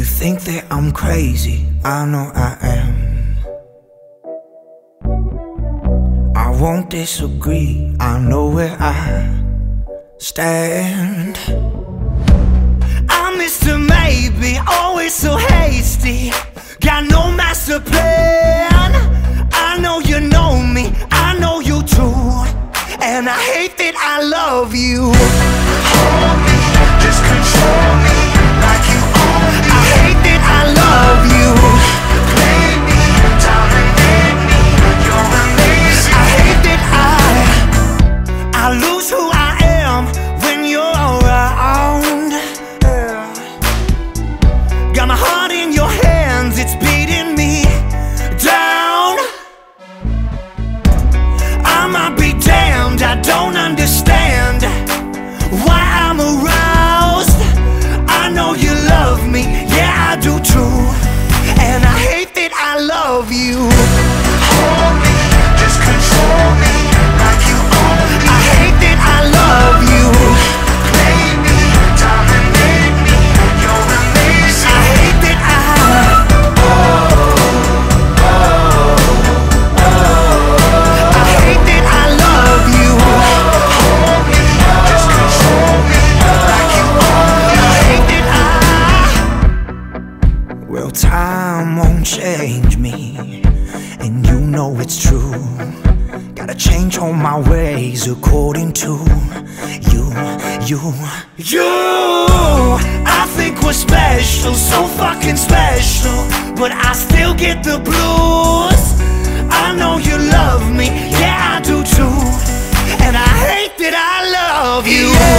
You think that I'm crazy, I know I am. I won't disagree, I know where I stand. I'm Mr. Maybe, always so hasty, got no master plan. I know you know me, I know you too, and I hate that I love you. Hold me, just control me like you own me. I hate that I love you. Play me, dominate me, you're amazing. I hate that I lose who I am when you're around. Got my heart in your hands, it's beating me down. I might be damned, I don't understand why I'm aroused. I know you love me, yeah I do too, and I hate that I love you. Hold me, just control me like you own me. I hate that I love you. Play me, dominate me, you're amazing. I hate that I hate that I love you. Hold me, just control me like you own me. I hate that well, time won't change me, and you know it's true. Gotta change all my ways according to you. I think we're special, so fucking special, but I still get the blues. I know you love me, yeah I do too, and I hate that I love you.